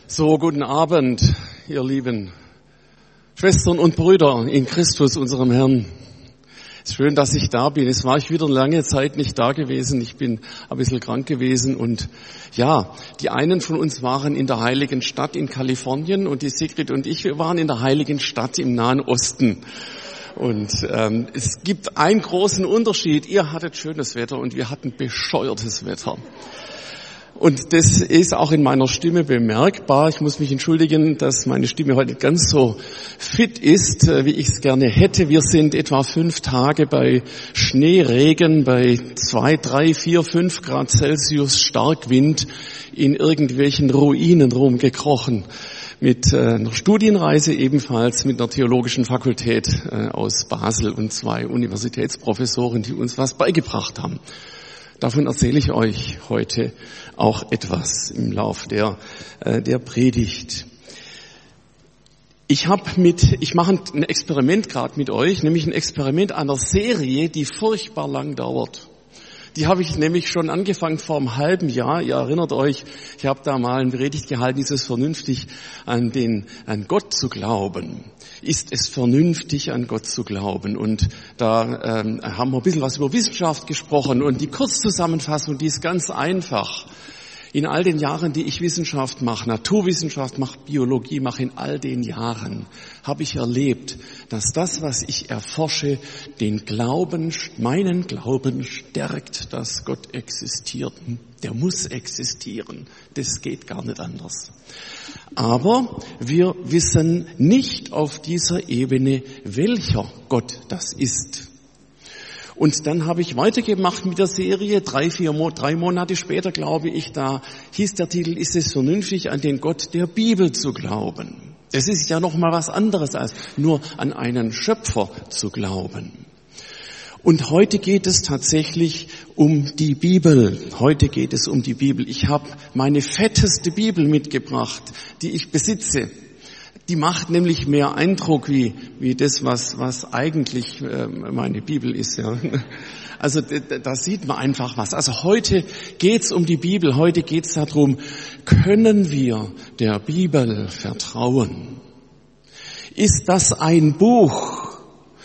So, guten Abend, ihr lieben Schwestern und Brüder in Christus, unserem Herrn. Es ist schön, dass ich da bin. Es war ich wieder lange Zeit nicht da gewesen. Ich bin ein bisschen krank gewesen und ja, die einen von uns waren in der Heiligen Stadt in Kalifornien und die Sigrid und ich, wir waren in der Heiligen Stadt im Nahen Osten. Und es gibt einen großen Unterschied. Ihr hattet schönes Wetter und wir hatten bescheuertes Wetter. Und das ist auch in meiner Stimme bemerkbar. Ich muss mich entschuldigen, dass meine Stimme heute nicht ganz so fit ist, wie ich es gerne hätte. Wir sind etwa 5 Tage bei Schneeregen, bei 2, 3, 4, 5 Grad Celsius Starkwind in irgendwelchen Ruinen rumgekrochen. Mit einer Studienreise ebenfalls mit einer theologischen Fakultät aus Basel und 2 Universitätsprofessoren, die uns was beigebracht haben. Davon erzähle ich euch heute auch etwas im Lauf der Predigt. Ich mache ein Experiment gerade mit euch, nämlich ein Experiment einer Serie, die furchtbar lang dauert. Die habe ich nämlich schon angefangen vor einem halben Jahr. Ihr erinnert euch, ich habe da mal eine Predigt gehalten, ist es vernünftig, an Gott zu glauben? Ist es vernünftig, an Gott zu glauben? Und da haben wir ein bisschen was über Wissenschaft gesprochen und die Kurzzusammenfassung, die ist ganz einfach. In all den Jahren, die ich Wissenschaft mache, Naturwissenschaft mache, Biologie mache, in all den Jahren habe ich erlebt, dass das, was ich erforsche, meinen Glauben stärkt, dass Gott existiert. Der muss existieren. Das geht gar nicht anders. Aber wir wissen nicht auf dieser Ebene, welcher Gott das ist. Und dann habe ich weitergemacht mit der Serie, 3 Monate später, glaube ich, da hieß der Titel, ist es vernünftig, an den Gott der Bibel zu glauben? Das ist ja noch mal was anderes, als nur an einen Schöpfer zu glauben. Und heute geht es tatsächlich um die Bibel. Heute geht es um die Bibel. Ich habe meine fetteste Bibel mitgebracht, die ich besitze. Die macht nämlich mehr Eindruck wie das, was eigentlich meine Bibel ist. Ja. Also da sieht man einfach was. Also heute geht's um die Bibel. Heute geht's darum, können wir der Bibel vertrauen? Ist das ein Buch,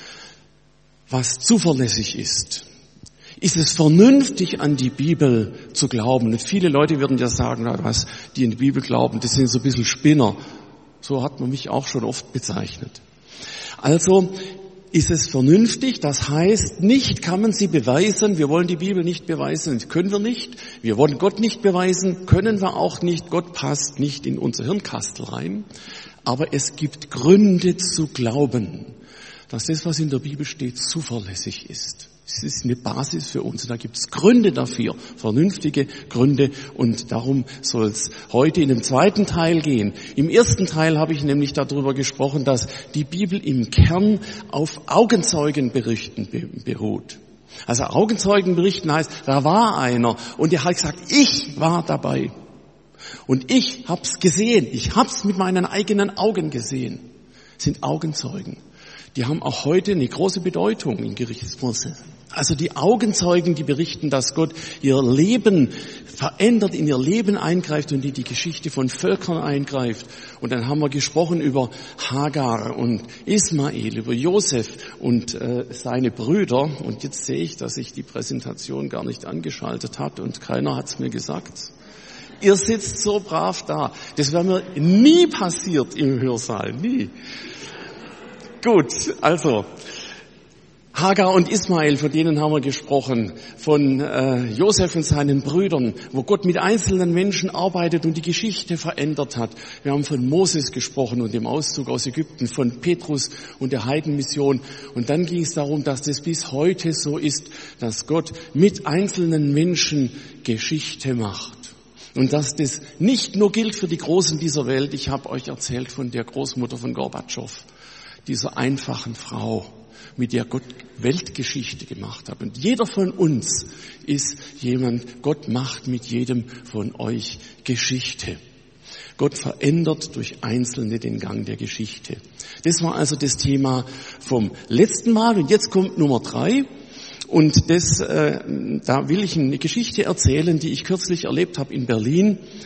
was zuverlässig ist? Ist es vernünftig, an die Bibel zu glauben? Und viele Leute würden ja sagen, die in die Bibel glauben, das sind so ein bisschen Spinner. So hat man mich auch schon oft bezeichnet. Also ist es vernünftig, das heißt, nicht kann man sie beweisen, wir wollen die Bibel nicht beweisen, das können wir nicht. Wir wollen Gott nicht beweisen, können wir auch nicht. Gott passt nicht in unser Hirnkastel rein. Aber es gibt Gründe zu glauben, dass das, was in der Bibel steht, zuverlässig ist. Es ist eine Basis für uns. Da gibt es Gründe dafür, vernünftige Gründe. Und darum soll es heute in dem zweiten Teil gehen. Im ersten Teil habe ich nämlich darüber gesprochen, dass die Bibel im Kern auf Augenzeugenberichten beruht. Also Augenzeugenberichten heißt, da war einer und der hat gesagt, ich war dabei. Und ich hab's gesehen. Ich hab's mit meinen eigenen Augen gesehen. Das sind Augenzeugen. Die haben auch heute eine große Bedeutung in Gerichtsprozessen. Also die Augenzeugen, die berichten, dass Gott ihr Leben verändert, in ihr Leben eingreift und in die Geschichte von Völkern eingreift. Und dann haben wir gesprochen über Hagar und Ismael, über Josef und seine Brüder. Und jetzt sehe ich, dass sich die Präsentation gar nicht angeschaltet hat und keiner hat's mir gesagt. Ihr sitzt so brav da. Das wäre mir nie passiert im Hörsaal, nie. Gut, also Hagar und Ismael, von denen haben wir gesprochen, von Josef und seinen Brüdern, wo Gott mit einzelnen Menschen arbeitet und die Geschichte verändert hat. Wir haben von Moses gesprochen und dem Auszug aus Ägypten, von Petrus und der Heidenmission. Und dann ging es darum, dass das bis heute so ist, dass Gott mit einzelnen Menschen Geschichte macht. Und dass das nicht nur gilt für die Großen dieser Welt. Ich habe euch erzählt von der Großmutter von Gorbatschow, dieser einfachen Frau, mit der Gott Weltgeschichte gemacht hat. Und jeder von uns ist jemand, Gott macht mit jedem von euch Geschichte. Gott verändert durch Einzelne den Gang der Geschichte. Das war also das Thema vom letzten Mal. Und jetzt kommt Nummer 3. Und da will ich eine Geschichte erzählen, die ich kürzlich erlebt habe in Berlin.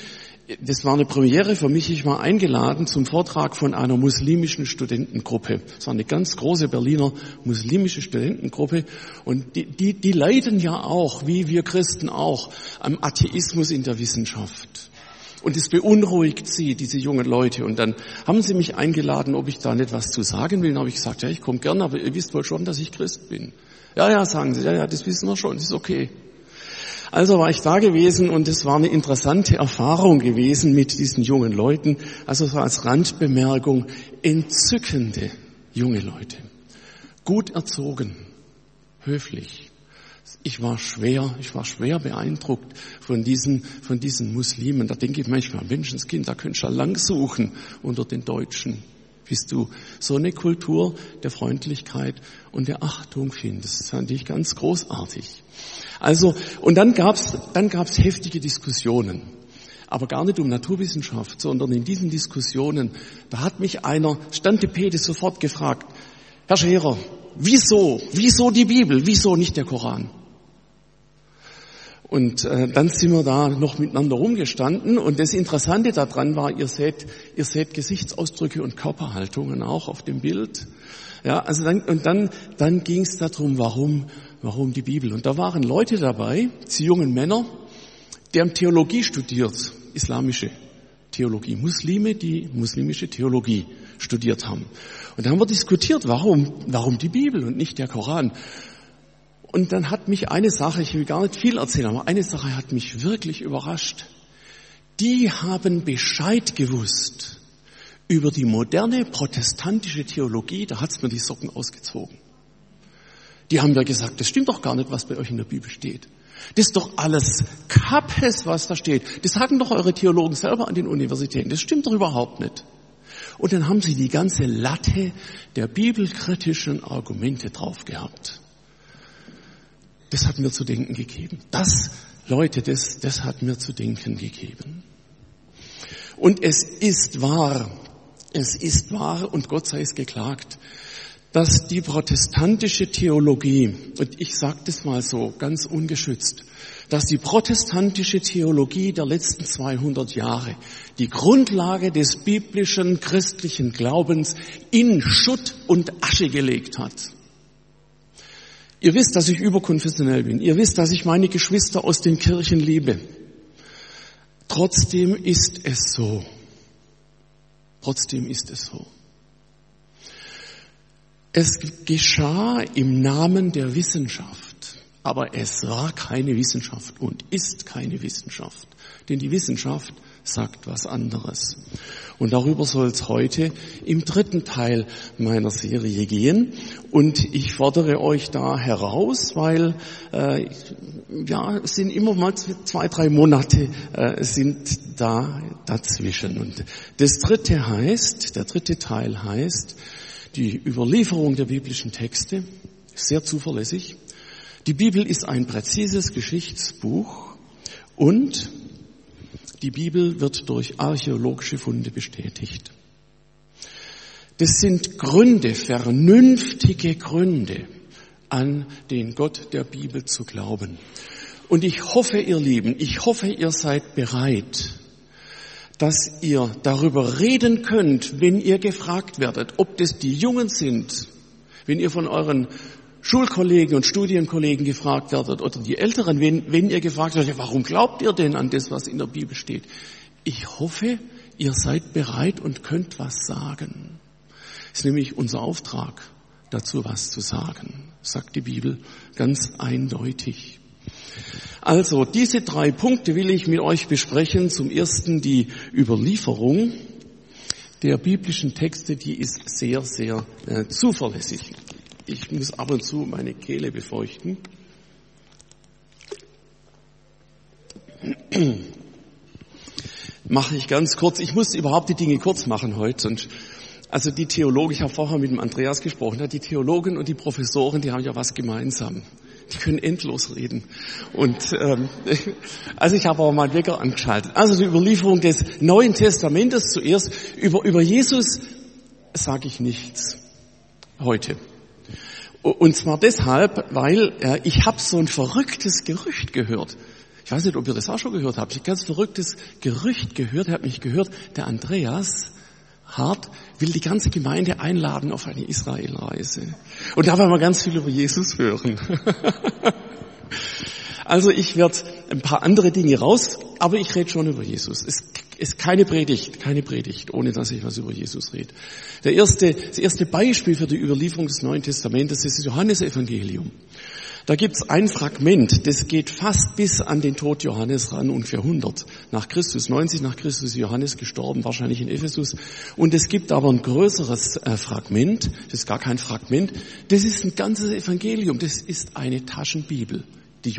Das war eine Premiere für mich. Ich war eingeladen zum Vortrag von einer muslimischen Studentengruppe. Das war eine ganz große Berliner muslimische Studentengruppe. Und die leiden ja auch, wie wir Christen auch, am Atheismus in der Wissenschaft. Und es beunruhigt sie, diese jungen Leute. Und dann haben sie mich eingeladen, ob ich da nicht was zu sagen will. Dann habe ich gesagt, ja, ich komme gerne, aber ihr wisst wohl schon, dass ich Christ bin. Ja, sagen sie, ja, das wissen wir schon, das ist okay. Also war ich da gewesen und es war eine interessante Erfahrung gewesen mit diesen jungen Leuten. Also so als Randbemerkung, entzückende junge Leute. Gut erzogen, höflich. Ich war schwer beeindruckt von diesen Muslimen. Da denke ich manchmal, Menschenskind, da könntest du ja lang suchen unter den Deutschen, bis du so eine Kultur der Freundlichkeit und der Achtung findest. Das fand ich ganz großartig. Also, und dann gab's heftige Diskussionen. Aber gar nicht um Naturwissenschaft, sondern in diesen Diskussionen, da hat mich einer, Stante Pede, sofort gefragt, Herr Scherer, wieso die Bibel, wieso nicht der Koran? Und dann sind wir da noch miteinander rumgestanden und das Interessante daran war, ihr seht Gesichtsausdrücke und Körperhaltungen auch auf dem Bild. Ja, also dann ging es darum, warum die Bibel. Und da waren Leute dabei, die jungen Männer, die haben Theologie studiert, islamische Theologie, Muslime, die muslimische Theologie studiert haben. Und da haben wir diskutiert, warum die Bibel und nicht der Koran. Und dann hat mich eine Sache, ich will gar nicht viel erzählen, aber eine Sache hat mich wirklich überrascht. Die haben Bescheid gewusst über die moderne protestantische Theologie, da hat's mir die Socken ausgezogen. Die haben ja gesagt, das stimmt doch gar nicht, was bei euch in der Bibel steht. Das ist doch alles Kappes, was da steht. Das sagen doch eure Theologen selber an den Universitäten. Das stimmt doch überhaupt nicht. Und dann haben sie die ganze Latte der bibelkritischen Argumente drauf gehabt. Das hat mir zu denken gegeben. Das hat mir zu denken gegeben. Und es ist wahr und Gott sei es geklagt, dass die protestantische Theologie, und ich sage das mal so ganz ungeschützt, dass die protestantische Theologie der letzten 200 Jahre die Grundlage des biblischen christlichen Glaubens in Schutt und Asche gelegt hat. Ihr wisst, dass ich überkonfessionell bin. Ihr wisst, dass ich meine Geschwister aus den Kirchen liebe. Trotzdem ist es so. Es geschah im Namen der Wissenschaft, aber es war keine Wissenschaft und ist keine Wissenschaft, denn die Wissenschaft sagt was anderes. Und darüber soll es heute im dritten Teil meiner Serie gehen. Und ich fordere euch da heraus, weil es sind immer mal 2-3 Monate sind da dazwischen. Und der dritte Teil heißt, die Überlieferung der biblischen Texte, sehr zuverlässig. Die Bibel ist ein präzises Geschichtsbuch und die Bibel wird durch archäologische Funde bestätigt. Das sind Gründe, vernünftige Gründe, an den Gott der Bibel zu glauben. Und ich hoffe, ihr Lieben, ihr seid bereit, dass ihr darüber reden könnt, wenn ihr gefragt werdet, ob das die Jungen sind, wenn ihr von euren Schulkollegen und Studienkollegen gefragt werdet oder die Älteren, wenn ihr gefragt werdet, warum glaubt ihr denn an das, was in der Bibel steht? Ich hoffe, ihr seid bereit und könnt was sagen. Es ist nämlich unser Auftrag, dazu was zu sagen, sagt die Bibel ganz eindeutig. Also, diese 3 Punkte will ich mit euch besprechen. Zum ersten die Überlieferung der biblischen Texte, die ist sehr, sehr zuverlässig. Ich muss ab und zu meine Kehle befeuchten. Mache ich ganz kurz. Ich muss überhaupt die Dinge kurz machen heute. Also die Theologen, ich habe vorher mit dem Andreas gesprochen, die Theologen und die Professoren, die haben ja was gemeinsam. Die können endlos reden. Und also ich habe auch mal einen Wecker angeschaltet. Also die Überlieferung des Neuen Testamentes zuerst. Über Jesus sage ich nichts heute. Und zwar deshalb, weil ich habe so ein verrücktes Gerücht gehört. Ich weiß nicht, ob ihr das auch schon gehört habt. Ich habe ein ganz verrücktes Gerücht gehört, der Andreas Hart will die ganze Gemeinde einladen auf eine Israelreise. Und da werden wir ganz viel über Jesus hören. Also ich werde ein paar andere Dinge aber ich rede schon über Jesus. Es ist keine Predigt, ohne dass ich was über Jesus rede. Das erste Beispiel für die Überlieferung des Neuen Testamentes ist das Johannesevangelium. Da gibt's ein Fragment, das geht fast bis an den Tod Johannes ran, ungefähr 100 nach Christus, 90 nach Christus ist Johannes gestorben, wahrscheinlich in Ephesus. Und es gibt aber ein größeres Fragment, das ist gar kein Fragment, das ist ein ganzes Evangelium, das ist eine Taschenbibel. Das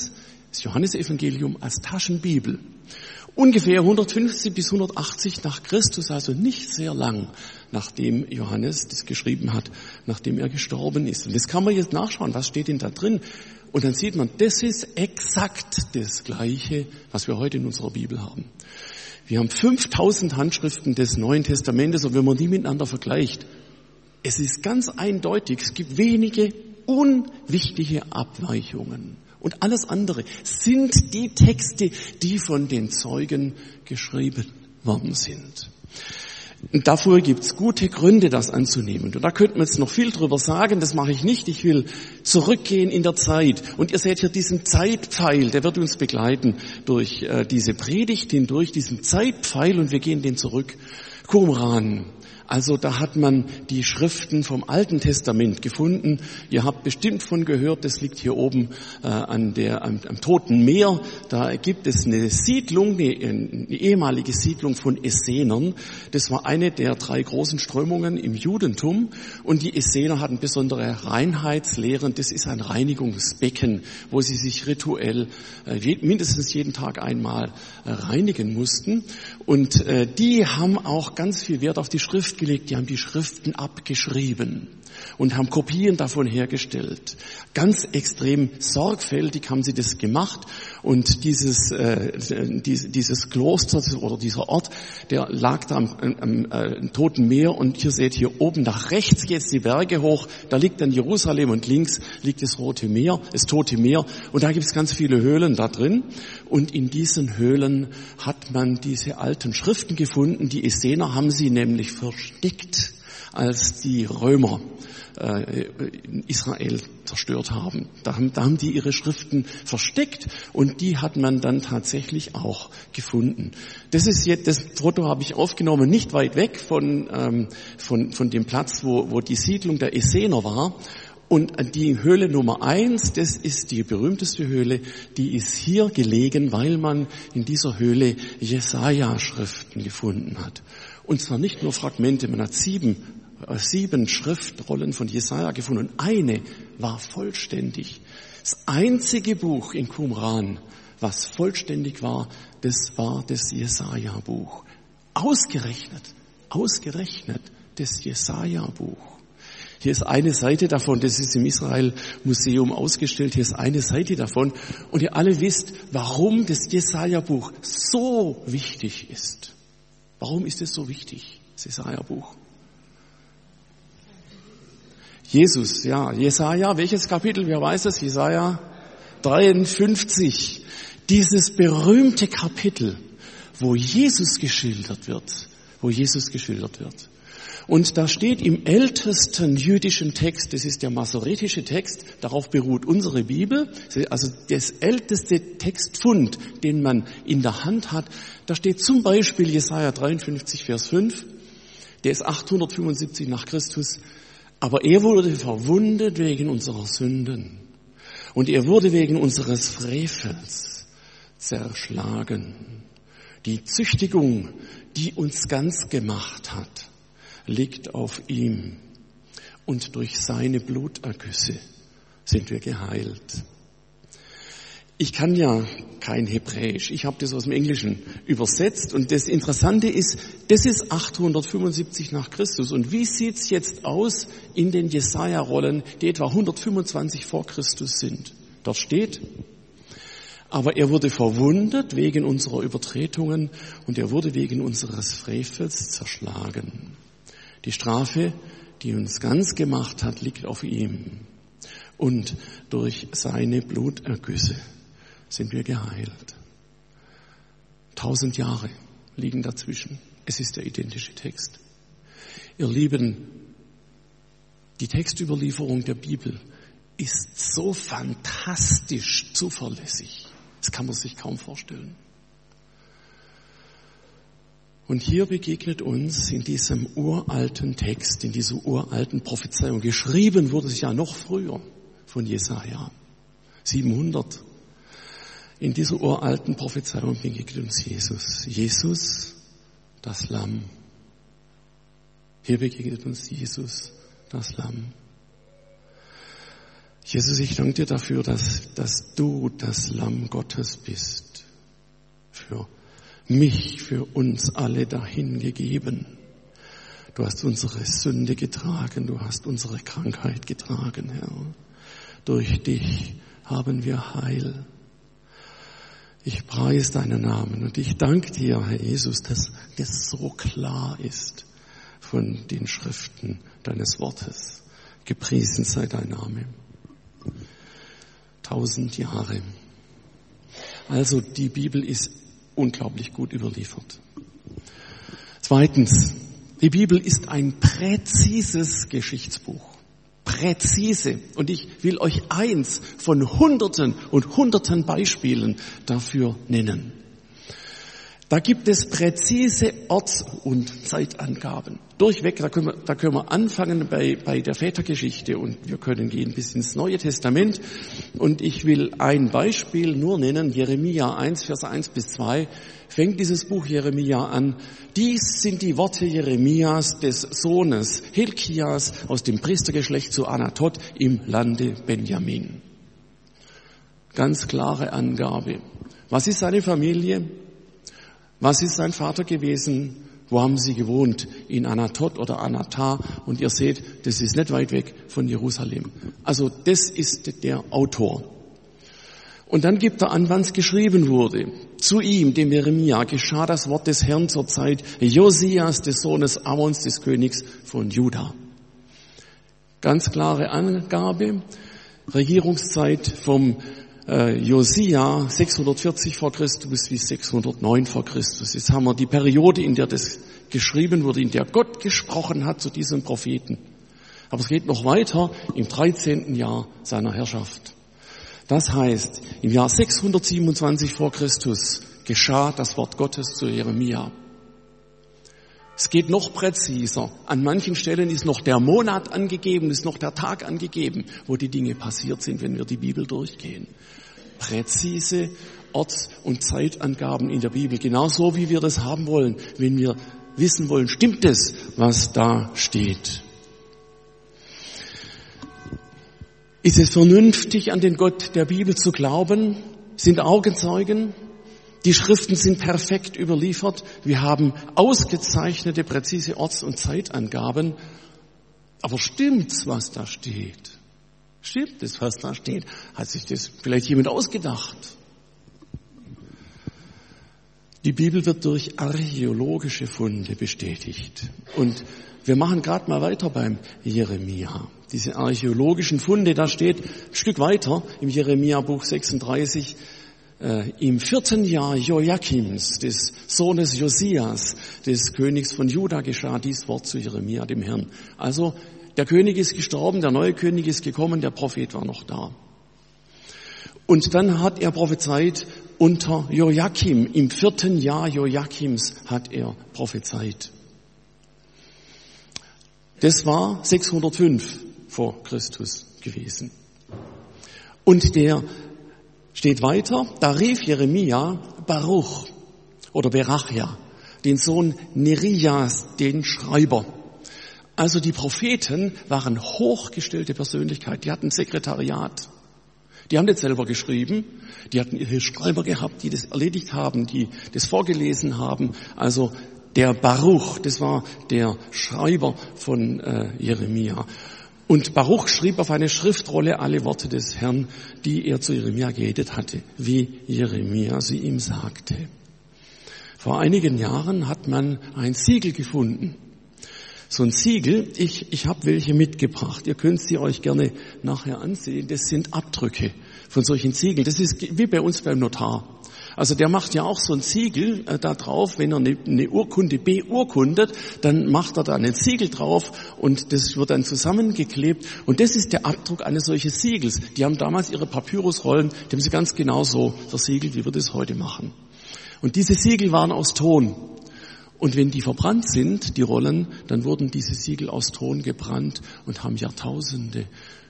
Johannesevangelium als Taschenbibel. Ungefähr 150 bis 180 nach Christus, also nicht sehr lang, nachdem Johannes das geschrieben hat, nachdem er gestorben ist. Und das kann man jetzt nachschauen, was steht denn da drin? Und dann sieht man, das ist exakt das Gleiche, was wir heute in unserer Bibel haben. Wir haben 5000 Handschriften des Neuen Testamentes und wenn man die miteinander vergleicht, es ist ganz eindeutig, es gibt wenige unwichtige Abweichungen. Und alles andere sind die Texte, die von den Zeugen geschrieben worden sind. Und dafür gibt's gute Gründe, das anzunehmen. Und da könnten wir jetzt noch viel drüber sagen, das mache ich nicht. Ich will zurückgehen in der Zeit. Und ihr seht hier diesen Zeitpfeil, der wird uns begleiten durch diese Predigt hindurch, diesen Zeitpfeil, und wir gehen den zurück. Qumran. Also da hat man die Schriften vom Alten Testament gefunden. Ihr habt bestimmt von gehört, das liegt hier oben am Toten Meer. Da gibt es eine Siedlung, eine ehemalige Siedlung von Essenern. Das war eine der 3 großen Strömungen im Judentum. Und die Essener hatten besondere Reinheitslehren. Das ist ein Reinigungsbecken, wo sie sich rituell mindestens jeden Tag einmal reinigen mussten. Und die haben auch ganz viel Wert auf die Schrift gelegt, die haben die Schriften abgeschrieben und haben Kopien davon hergestellt. Ganz extrem sorgfältig haben sie das gemacht und dieses Kloster oder dieser Ort, der lag da am Toten Meer und hier seht ihr oben nach rechts geht's die Berge hoch, da liegt dann Jerusalem und links liegt das Tote Meer und da gibt's ganz viele Höhlen da drin und in diesen Höhlen hat man diese alten Schriften gefunden. Die Essener haben sie nämlich versteckt, als die Römer Israel zerstört haben. Da haben die ihre Schriften versteckt und die hat man dann tatsächlich auch gefunden. Das Foto habe ich aufgenommen, nicht weit weg von dem Platz, wo die Siedlung der Essener war. Und die Höhle Nummer 1, das ist die berühmteste Höhle, die ist hier gelegen, weil man in dieser Höhle Jesaja-Schriften gefunden hat. Und zwar nicht nur Fragmente, man hat 7 Schriftrollen von Jesaja gefunden und eine war vollständig. Das einzige Buch in Qumran, was vollständig war, das war das Jesaja-Buch. Ausgerechnet das Jesaja-Buch. Hier ist eine Seite davon, das ist im Israel-Museum ausgestellt, hier ist eine Seite davon. Und ihr alle wisst, warum das Jesaja-Buch so wichtig ist. Warum ist es so wichtig, das Jesaja-Buch? Jesus, ja, Jesaja, welches Kapitel, wer weiß es? Jesaja 53. Dieses berühmte Kapitel, wo Jesus geschildert wird. Und da steht im ältesten jüdischen Text, das ist der masoretische Text, darauf beruht unsere Bibel, also das älteste Textfund, den man in der Hand hat, da steht zum Beispiel Jesaja 53, Vers 5, der ist 875 nach Christus, aber er wurde verwundet wegen unserer Sünden und er wurde wegen unseres Frevels zerschlagen. Die Züchtigung, die uns ganz gemacht hat, liegt auf ihm und durch seine Blutergüsse sind wir geheilt. Ich kann ja kein Hebräisch, ich habe das aus dem Englischen übersetzt und das Interessante ist, das ist 875 nach Christus und wie sieht's jetzt aus in den Jesaja-Rollen, die etwa 125 vor Christus sind? Dort steht: Aber er wurde verwundet wegen unserer Übertretungen und er wurde wegen unseres Frevels zerschlagen. Die Strafe, die uns ganz gemacht hat, liegt auf ihm. Und durch seine Blutergüsse sind wir geheilt. 1000 Jahre liegen dazwischen. Es ist der identische Text. Ihr Lieben, die Textüberlieferung der Bibel ist so fantastisch zuverlässig. Das kann man sich kaum vorstellen. Und hier begegnet uns in diesem uralten Text, in dieser uralten Prophezeiung, geschrieben wurde es ja noch früher von Jesaja, 700. In dieser uralten Prophezeiung begegnet uns Jesus. Jesus, das Lamm. Hier begegnet uns Jesus, das Lamm. Jesus, ich danke dir dafür, dass du das Lamm Gottes bist. Für mich, für uns alle dahingegeben. Du hast unsere Sünde getragen, du hast unsere Krankheit getragen, Herr. Durch dich haben wir Heil. Ich preise deinen Namen und ich danke dir, Herr Jesus, dass das so klar ist von den Schriften deines Wortes. Gepriesen sei dein Name. 1000 Jahre. Also die Bibel ist unglaublich gut überliefert. Zweitens, die Bibel ist ein präzises Geschichtsbuch. Präzise. Und ich will euch eins von Hunderten und Hunderten Beispielen dafür nennen. Da gibt es präzise Orts- und Zeitangaben. Durchweg, da können wir anfangen bei der Vätergeschichte und wir können gehen bis ins Neue Testament. Und ich will ein Beispiel nur nennen, Jeremia 1, Vers 1 bis 2, fängt dieses Buch Jeremia an. Dies sind die Worte Jeremias, des Sohnes Hilkias aus dem Priestergeschlecht zu Anatot im Lande Benjamin. Ganz klare Angabe. Was ist seine Familie? Was ist sein Vater gewesen? Wo haben sie gewohnt? In Anatot oder Anatar? Und ihr seht, das ist nicht weit weg von Jerusalem. Also das ist der Autor. Und dann gibt er an, wann es geschrieben wurde. Zu ihm, dem Jeremia, geschah das Wort des Herrn zur Zeit Josias, des Sohnes Amons, des Königs von Juda. Ganz klare Angabe. Regierungszeit vom Josia 640 vor Christus bis 609 vor Christus. Jetzt haben wir die Periode, in der das geschrieben wurde, in der Gott gesprochen hat zu diesem Propheten. Aber es geht noch weiter im 13. Jahr seiner Herrschaft. Das heißt, im Jahr 627 vor Christus geschah das Wort Gottes zu Jeremia. Es geht noch präziser. An manchen Stellen ist noch der Monat angegeben, ist noch der Tag angegeben, wo die Dinge passiert sind, wenn wir die Bibel durchgehen. Präzise Orts- und Zeitangaben in der Bibel, genauso wie wir das haben wollen, wenn wir wissen wollen, stimmt es, was da steht. Ist es vernünftig, an den Gott der Bibel zu glauben? Sind Augenzeugen? Die Schriften sind perfekt überliefert. Wir haben ausgezeichnete, präzise Orts- und Zeitangaben. Aber stimmt's, was da steht? Stimmt es, was da steht? Hat sich das vielleicht jemand ausgedacht? Die Bibel wird durch archäologische Funde bestätigt. Und wir machen gerade mal weiter beim Jeremia. Diese archäologischen Funde, da steht ein Stück weiter im Jeremia-Buch 36, im 4. Jahr Joachims, des Sohnes Josias, des Königs von Juda, geschah dies Wort zu Jeremia, dem Herrn. Also der König ist gestorben, der neue König ist gekommen, der Prophet war noch da. Und dann hat er prophezeit unter Joachim, im 4. Jahr Joachims hat er prophezeit. Das war 605 vor Christus gewesen. Und der steht weiter, da rief Jeremia Baruch oder Berachia, den Sohn Nerias, den Schreiber. Also die Propheten waren hochgestellte Persönlichkeiten, die hatten ein Sekretariat. Die haben nicht selber geschrieben, die hatten ihre Schreiber gehabt, die das erledigt haben, die das vorgelesen haben. Also der Baruch, das war der Schreiber von Jeremia. Und Baruch schrieb auf eine Schriftrolle alle Worte des Herrn, die er zu Jeremia geredet hatte, wie Jeremia sie ihm sagte. Vor einigen Jahren hat man ein Siegel gefunden. So ein Siegel, ich habe welche mitgebracht. Ihr könnt sie euch gerne nachher ansehen. Das sind Abdrücke von solchen Siegeln. Das ist wie bei uns beim Notar. Also der macht ja auch so ein Siegel da drauf, wenn er eine Urkunde beurkundet, dann macht er da ein Siegel drauf und das wird dann zusammengeklebt. Und das ist der Abdruck eines solchen Siegels. Die haben damals ihre Papyrusrollen, die haben sie ganz genau so versiegelt, wie wir das heute machen. Und diese Siegel waren aus Ton. Und wenn die verbrannt sind, die Rollen, dann wurden diese Siegel aus Ton gebrannt und haben Jahrtausende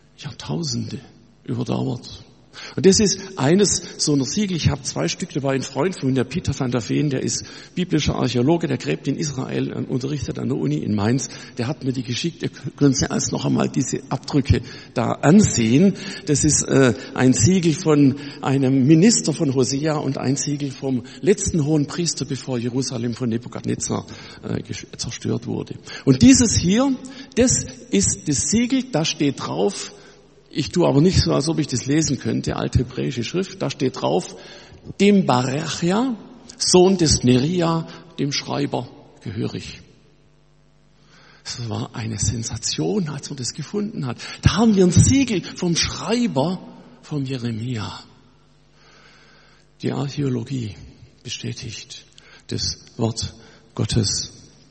überdauert. Und das ist eines so einer Siegel. Ich habe 2 Stück dabei. Ein Freund von mir, der Peter van der Veen, der ist biblischer Archäologe, der gräbt in Israel, unterrichtet an der Uni in Mainz. Der hat mir die geschickt. Ihr könnt sich erst noch einmal diese Abdrücke da ansehen. Das ist ein Siegel von einem Minister von Hosea und ein Siegel vom letzten hohen Priester, bevor Jerusalem von Nebukadnezar zerstört wurde. Und dieses hier, das ist das Siegel, da steht drauf, ich tue aber nicht so, als ob ich das lesen könnte, alte hebräische Schrift, da steht drauf, dem Barachia, Sohn des Neria, dem Schreiber, gehörig. Das war eine Sensation, als man das gefunden hat. Da haben wir ein Siegel vom Schreiber, vom Jeremia. Die Archäologie bestätigt das Wort Gottes.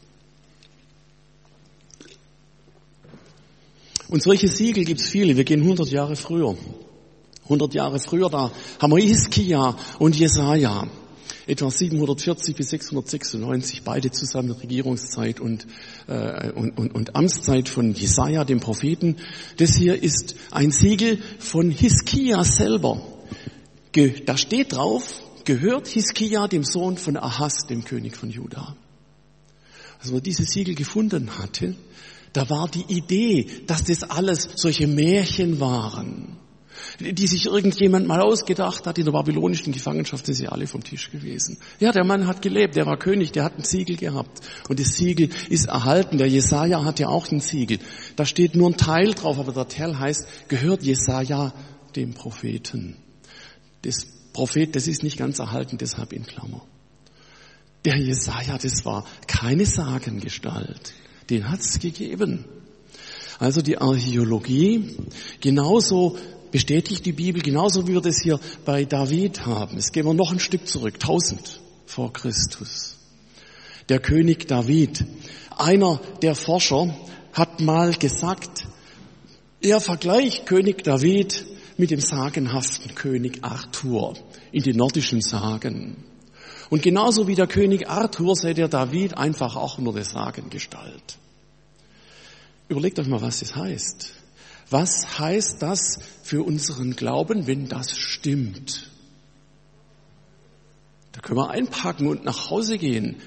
Und solche Siegel gibt's viele. Wir gehen 100 Jahre früher. 100 Jahre früher, da haben wir Hiskia und Jesaja. Etwa 740 bis 696, beide zusammen Regierungszeit und Amtszeit von Jesaja, dem Propheten. Das hier ist ein Siegel von Hiskia selber. Da steht drauf, gehört Hiskia dem Sohn von Ahas, dem König von Juda. Als man diese Siegel gefunden hatte, da war die Idee, dass das alles solche Märchen waren, die sich irgendjemand mal ausgedacht hat. In der babylonischen Gefangenschaft sind sie alle vom Tisch gewesen. Ja, der Mann hat gelebt, der war König, der hat ein Siegel gehabt. Und das Siegel ist erhalten. Der Jesaja hat ja auch ein Siegel. Da steht nur ein Teil drauf, aber der Teil heißt, gehört Jesaja dem Propheten. Das Prophet, das ist nicht ganz erhalten, deshalb in Klammer. Der Jesaja, das war keine Sagengestalt. Den hat's gegeben. Also die Archäologie, genauso bestätigt die Bibel, genauso wie wir das hier bei David haben. Jetzt gehen wir noch ein Stück zurück, 1000 vor Christus. Der König David. Einer der Forscher hat mal gesagt, er vergleicht König David mit dem sagenhaften König Arthur in den nordischen Sagen. Und genauso wie der König Arthur sei der David einfach auch nur eine Sagengestalt. Überlegt euch mal, was das heißt. Was heißt das für unseren Glauben, wenn das stimmt? Da können wir einpacken und nach Hause gehen.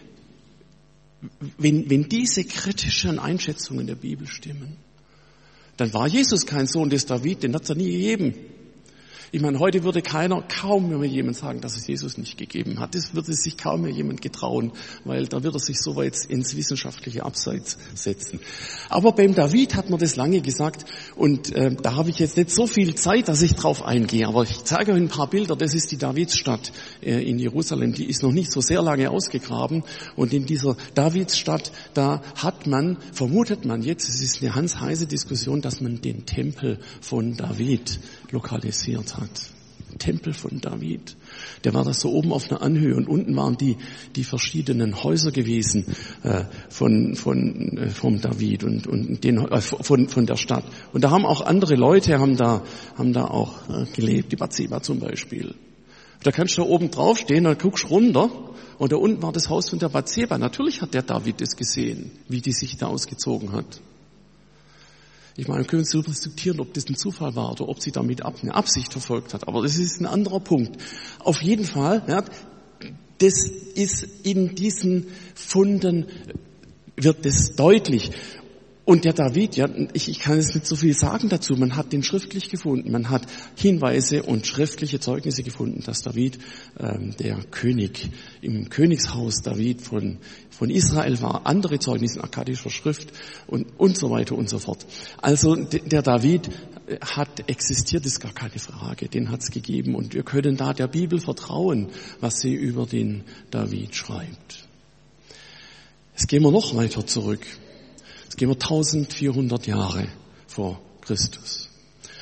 Wenn diese kritischen Einschätzungen der Bibel stimmen, dann war Jesus kein Sohn des David, den hat es ja nie gegeben. Ich meine, heute würde kaum mehr jemand sagen, dass es Jesus nicht gegeben hat. Das würde sich kaum mehr jemand getrauen, weil da würde er sich so weit ins wissenschaftliche Abseits setzen. Aber beim David hat man das lange gesagt und da habe ich jetzt nicht so viel Zeit, dass ich drauf eingehe. Aber ich zeige euch ein paar Bilder. Das ist die Davidsstadt in Jerusalem. Die ist noch nicht so sehr lange ausgegraben. Und in dieser Davidsstadt, da vermutet man jetzt, es ist eine ganz heiße Diskussion, dass man den Tempel von David lokalisiert hat. Tempel von David. Der war da so oben auf einer Anhöhe und unten waren die verschiedenen Häuser gewesen vom David und von der Stadt. Und da haben auch andere Leute haben da auch gelebt, die Bathseba zum Beispiel. Da kannst du da oben draufstehen, dann guckst du runter und da unten war das Haus von der Bathseba. Natürlich hat der David das gesehen, wie die sich da ausgezogen hat. Ich meine, wir können uns darüber diskutieren, ob das ein Zufall war oder ob sie damit eine Absicht verfolgt hat. Aber das ist ein anderer Punkt. Auf jeden Fall, ja, das ist in diesen Funden, wird das deutlich. Und der David, ja, ich kann jetzt nicht so viel sagen dazu. Man hat den schriftlich gefunden. Man hat Hinweise und schriftliche Zeugnisse gefunden, dass David der König im Königshaus David von Israel war. Andere Zeugnisse in akkadischer Schrift und so weiter und so fort. Also der David hat existiert, ist gar keine Frage. Den hat es gegeben. Und wir können da der Bibel vertrauen, was sie über den David schreibt. Jetzt gehen wir noch weiter zurück. Jetzt gehen wir 1400 Jahre vor Christus.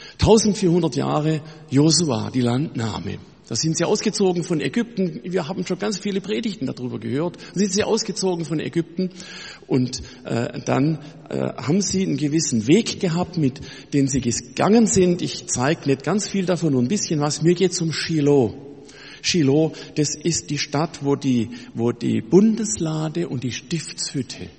1400 Jahre Josua, die Landnahme. Da sind sie ausgezogen von Ägypten. Wir haben schon ganz viele Predigten darüber gehört. Da sind sie ausgezogen von Ägypten und dann haben sie einen gewissen Weg gehabt, mit dem sie gegangen sind. Ich zeige nicht ganz viel davon, nur ein bisschen was. Mir geht es um Shiloh. Shiloh, das ist die Stadt, wo die Bundeslade und die Stiftshütte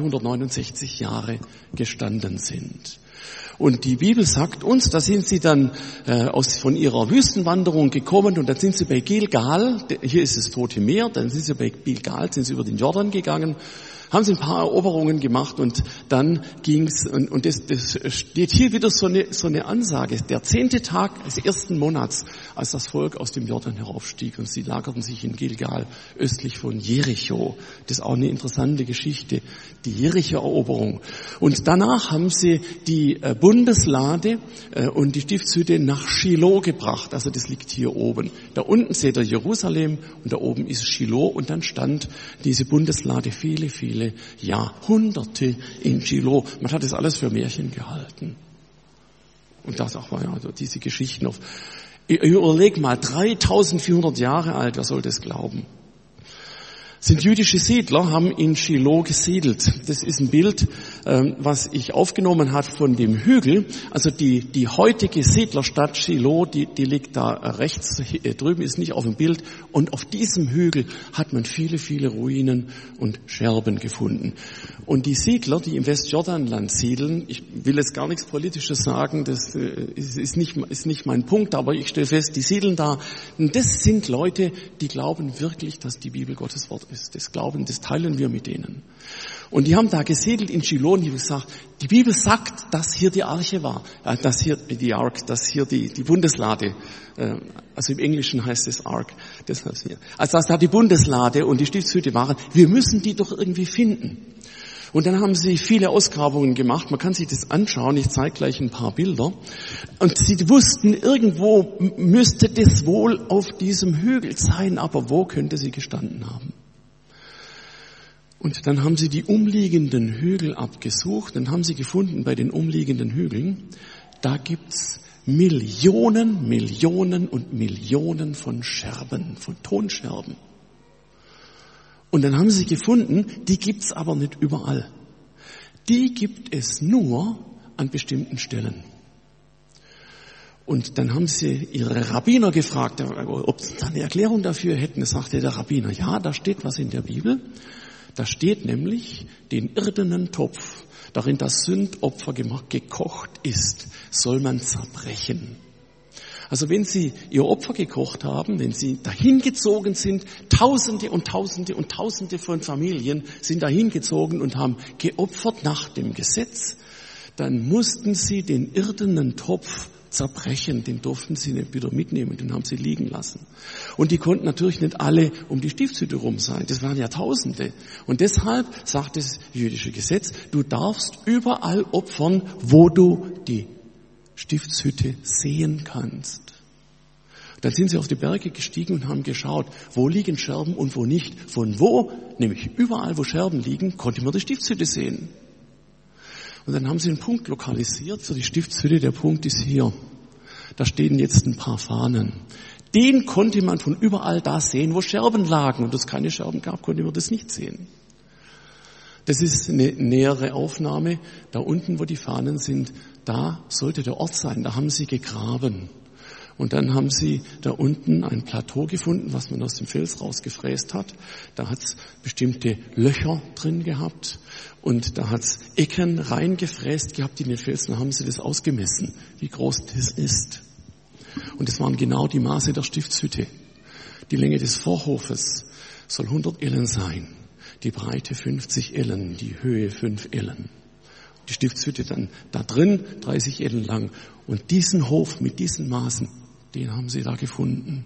369 Jahre gestanden sind. Und die Bibel sagt uns, da sind sie dann von ihrer Wüstenwanderung gekommen und dann sind sie bei Gilgal, hier ist das Tote Meer, dann sind sie bei Gilgal, sind sie über den Jordan gegangen, haben sie ein paar Eroberungen gemacht und dann ging's und das steht hier wieder so eine Ansage, der 10. Tag des 1. Monats, als das Volk aus dem Jordan heraufstieg und sie lagerten sich in Gilgal östlich von Jericho. Das ist auch eine interessante Geschichte, die Jericho-Eroberung. Und danach haben sie die Bundeslade und die Stiftshütte nach Shiloh gebracht, also das liegt hier oben. Da unten seht ihr Jerusalem und da oben ist Shiloh und dann stand diese Bundeslade viele Jahrhunderte in Shiloh. Man hat das alles für Märchen gehalten. Und das auch war ja also diese Geschichten auf. Überleg mal, 3400 Jahre alt, wer soll das glauben? Sind jüdische Siedler, haben in Shiloh gesiedelt. Das ist ein Bild, was ich aufgenommen habe von dem Hügel. Also die heutige Siedlerstadt Shiloh, die liegt da rechts drüben, ist nicht auf dem Bild. Und auf diesem Hügel hat man viele Ruinen und Scherben gefunden. Und die Siedler, die im Westjordanland siedeln, ich will jetzt gar nichts Politisches sagen, das ist nicht mein Punkt, aber ich stelle fest, die siedeln da. Und das sind Leute, die glauben wirklich, dass die Bibel Gottes Wort ist. Das Glauben, das teilen wir mit denen. Und die haben da gesiedelt in Shiloh und die haben gesagt, die Bibel sagt, dass hier die Arche war, dass hier die Bundeslade, also im Englischen heißt es Ark, deshalb hier. Also dass da die Bundeslade und die Stiftshütte waren, wir müssen die doch irgendwie finden. Und dann haben sie viele Ausgrabungen gemacht. Man kann sich das anschauen. Ich zeige gleich ein paar Bilder. Und sie wussten, irgendwo müsste das wohl auf diesem Hügel sein. Aber wo könnte sie gestanden haben? Und dann haben sie die umliegenden Hügel abgesucht. Dann haben sie gefunden, bei den umliegenden Hügeln, da gibt's Millionen und Millionen von Scherben, von Tonscherben. Und dann haben sie gefunden, die gibt's aber nicht überall. Die gibt es nur an bestimmten Stellen. Und dann haben sie ihre Rabbiner gefragt, ob sie da eine Erklärung dafür hätten. Da sagte der Rabbiner, ja, da steht was in der Bibel. Da steht nämlich, den irdenen Topf, darin das Sündopfer gekocht ist, soll man zerbrechen. Also wenn Sie Ihr Opfer gekocht haben, wenn Sie dahin gezogen sind, Tausende und Tausende und Tausende von Familien sind dahin gezogen und haben geopfert nach dem Gesetz, dann mussten Sie den irdenen Topf zerbrechen, den durften Sie nicht wieder mitnehmen, den haben Sie liegen lassen. Und die konnten natürlich nicht alle um die Stiftshütte rum sein, das waren ja Tausende. Und deshalb sagt das jüdische Gesetz, du darfst überall opfern, wo du die Stiftshütte sehen kannst. Dann sind sie auf die Berge gestiegen und haben geschaut, wo liegen Scherben und wo nicht. Von wo, nämlich überall, wo Scherben liegen, konnte man die Stiftshütte sehen. Und dann haben sie einen Punkt lokalisiert für die Stiftshütte. Der Punkt ist hier. Da stehen jetzt ein paar Fahnen. Den konnte man von überall da sehen, wo Scherben lagen. Und es keine Scherben gab, konnte man das nicht sehen. Das ist eine nähere Aufnahme. Da unten, wo die Fahnen sind, da sollte der Ort sein. Da haben sie gegraben. Und dann haben sie da unten ein Plateau gefunden, was man aus dem Fels rausgefräst hat. Da hat es bestimmte Löcher drin gehabt. Und da hat es Ecken reingefräst gehabt in den Felsen. Da haben sie das ausgemessen, wie groß das ist. Und das waren genau die Maße der Stiftshütte. Die Länge des Vorhofes soll 100 Ellen sein. Die Breite 50 Ellen, die Höhe 5 Ellen. Die Stiftshütte dann da drin, 30 Ellen lang. Und diesen Hof mit diesen Maßen, den haben sie da gefunden.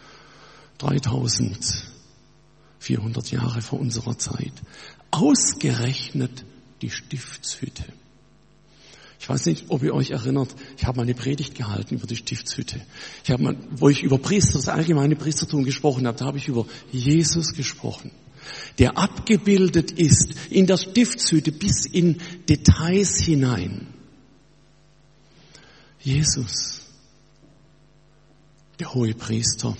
3400 Jahre vor unserer Zeit. Ausgerechnet die Stiftshütte. Ich weiß nicht, ob ihr euch erinnert, ich habe mal eine Predigt gehalten über die Stiftshütte. Wo ich über das allgemeine Priestertum gesprochen habe, da habe ich über Jesus gesprochen. der abgebildet ist in der Stiftshütte bis in Details hinein. Jesus, der Hohepriester,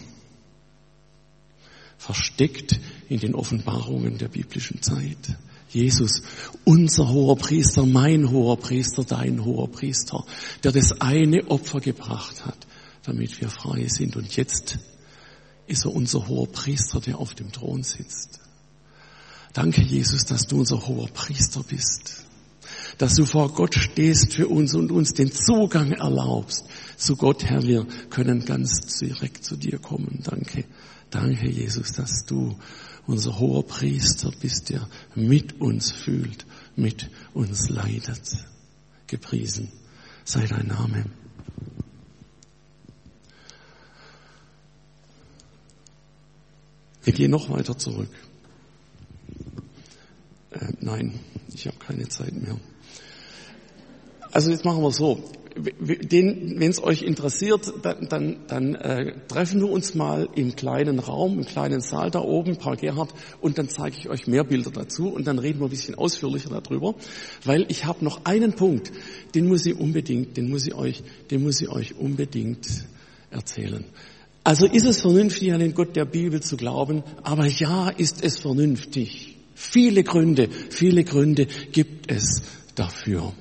versteckt in den Offenbarungen der biblischen Zeit. Jesus, unser Hoherpriester, mein Hoherpriester, dein Hoherpriester, der das eine Opfer gebracht hat, damit wir frei sind. Und jetzt ist er unser Hoherpriester, der auf dem Thron sitzt. Danke, Jesus, dass du unser Hoherpriester bist. Dass du vor Gott stehst für uns und uns den Zugang erlaubst zu Gott, Herr. Wir können ganz direkt zu dir kommen. Danke. Danke, Jesus, dass du unser Hoherpriester bist, der mit uns fühlt, mit uns leidet. Gepriesen sei dein Name. Wir gehen noch weiter zurück. Nein, ich habe keine Zeit mehr. Also jetzt machen wir so. Wenn es euch interessiert, dann treffen wir uns mal im kleinen Raum, im kleinen Saal da oben, Paul Gerhard, und dann zeige ich euch mehr Bilder dazu und dann reden wir ein bisschen ausführlicher darüber, weil ich habe noch einen Punkt, den muss ich euch unbedingt erzählen. Also ist es vernünftig, an den Gott der Bibel zu glauben, aber ja, ist es vernünftig. Viele Gründe gibt es dafür.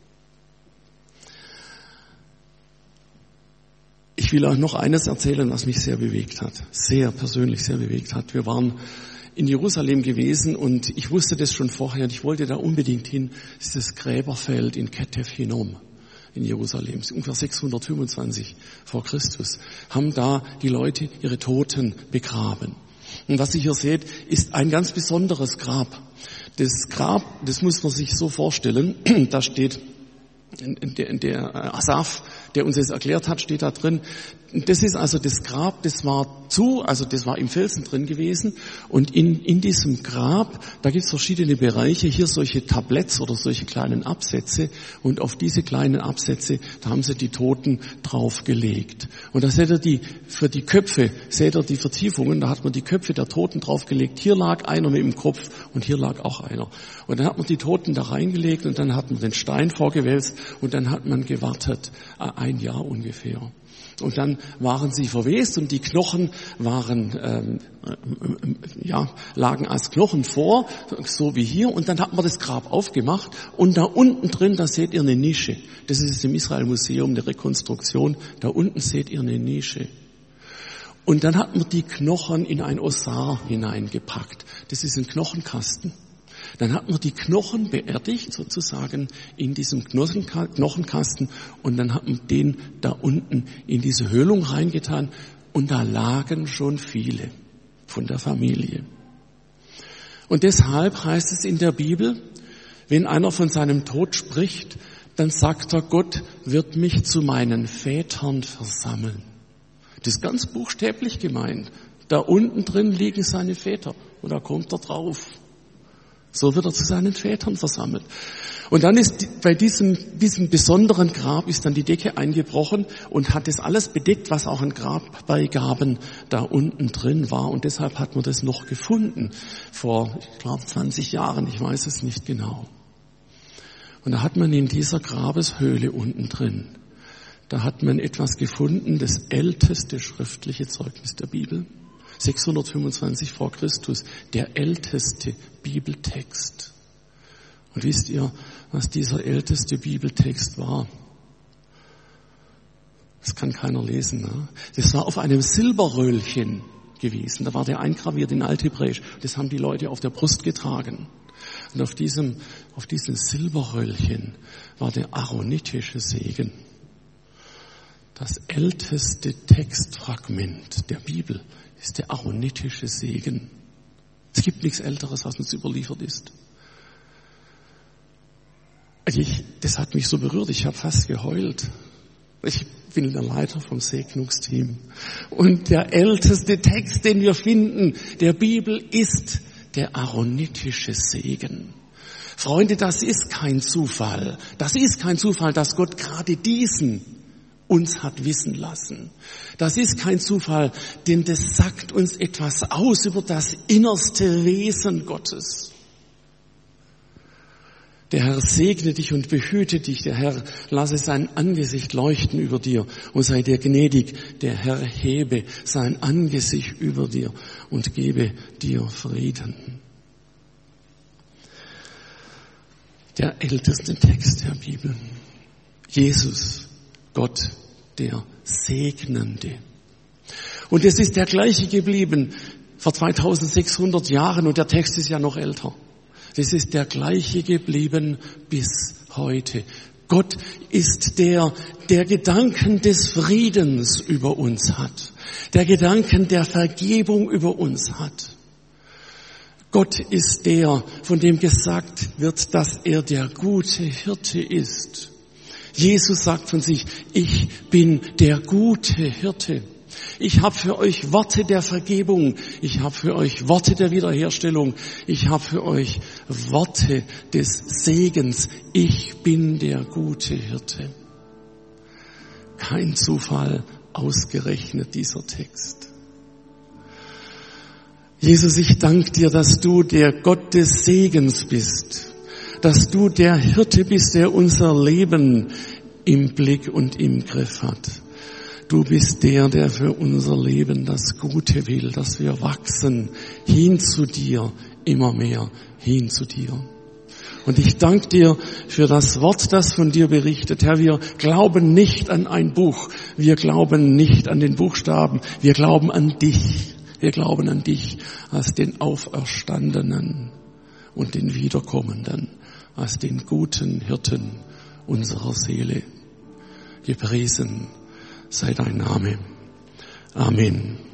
Ich will euch noch eines erzählen, was mich sehr bewegt hat, sehr persönlich sehr bewegt hat. Wir waren in Jerusalem gewesen und ich wusste das schon vorher und ich wollte da unbedingt hin. Das ist das Gräberfeld in Ketef Hinnom in Jerusalem, ungefähr 625 vor Christus, haben da die Leute ihre Toten begraben. Und was ihr hier seht, ist ein ganz besonderes Grab. Das Grab, das muss man sich so vorstellen, da steht der Asaf, der uns das erklärt hat, steht da drin. Das ist also das Grab, das war im Felsen drin gewesen. Und in diesem Grab, da gibt es verschiedene Bereiche, hier solche Tabletts oder solche kleinen Absätze. Und auf diese kleinen Absätze, da haben sie die Toten draufgelegt. Und da seht ihr für die Köpfe, seht ihr die Vertiefungen, da hat man die Köpfe der Toten draufgelegt. Hier lag einer mit dem Kopf und hier lag auch einer. Und dann hat man die Toten da reingelegt und dann hat man den Stein vorgewälzt und dann hat man gewartet, 1 Jahr ungefähr. Und dann waren sie verwest und die Knochen lagen als Knochen vor, so wie hier. Und dann hat man das Grab aufgemacht und da unten drin, da seht ihr eine Nische. Das ist im Israel-Museum der Rekonstruktion. Da unten seht ihr eine Nische. Und dann hat man die Knochen in ein Ossar hineingepackt. Das ist ein Knochenkasten. Dann hat man die Knochen beerdigt, sozusagen, in diesem Knochenkasten und dann hat man den da unten in diese Höhlung reingetan und da lagen schon viele von der Familie. Und deshalb heißt es in der Bibel, wenn einer von seinem Tod spricht, dann sagt er, Gott wird mich zu meinen Vätern versammeln. Das ist ganz buchstäblich gemeint. Da unten drin liegen seine Väter und da kommt er drauf. So wird er zu seinen Vätern versammelt. Und dann ist bei diesem besonderen Grab ist dann die Decke eingebrochen und hat das alles bedeckt, was auch an Grabbeigaben da unten drin war. Und deshalb hat man das noch gefunden vor, ich glaube, 20 Jahren, ich weiß es nicht genau. Und da hat man in dieser Grabeshöhle unten drin, da hat man etwas gefunden, das älteste schriftliche Zeugnis der Bibel. 625 vor Christus, der älteste Bibeltext. Und wisst ihr, was dieser älteste Bibeltext war? Das kann keiner lesen. Ne? Das war auf einem Silberröllchen gewesen. Da war der eingraviert in Althebräisch. Das haben die Leute auf der Brust getragen. Und auf diesem Silberröllchen war der aaronitische Segen. Das älteste Textfragment der Bibel ist der aaronitische Segen. Es gibt nichts Älteres, was uns überliefert ist. Das hat mich so berührt, ich habe fast geheult. Ich bin der Leiter vom Segnungsteam. Und der älteste Text, den wir finden, der Bibel, ist der aaronitische Segen. Freunde, das ist kein Zufall. Das ist kein Zufall, dass Gott gerade diesen uns hat wissen lassen. Das ist kein Zufall, denn das sagt uns etwas aus über das innerste Wesen Gottes. Der Herr segne dich und behüte dich. Der Herr lasse sein Angesicht leuchten über dir und sei dir gnädig. Der Herr hebe sein Angesicht über dir und gebe dir Frieden. Der älteste Text der Bibel. Jesus, Gott, der Segnende. Und es ist der gleiche geblieben vor 2600 Jahren und der Text ist ja noch älter. Das ist der gleiche geblieben bis heute. Gott ist der Gedanken des Friedens über uns hat, der Gedanken der Vergebung über uns hat. Gott ist der, von dem gesagt wird, dass er der gute Hirte ist. Jesus sagt von sich, ich bin der gute Hirte. Ich habe für euch Worte der Vergebung. Ich habe für euch Worte der Wiederherstellung. Ich habe für euch Worte des Segens. Ich bin der gute Hirte. Kein Zufall, ausgerechnet dieser Text. Jesus, ich danke dir, dass du der Gott des Segens bist. Dass du der Hirte bist, der unser Leben im Blick und im Griff hat. Du bist der für unser Leben das Gute will, dass wir wachsen hin zu dir, immer mehr hin zu dir. Und ich danke dir für das Wort, das von dir berichtet. Herr, wir glauben nicht an ein Buch, wir glauben nicht an den Buchstaben, wir glauben an dich. Wir glauben an dich als den Auferstandenen und den Wiederkommenden, als den guten Hirten unserer Seele. Gepriesen sei dein Name. Amen.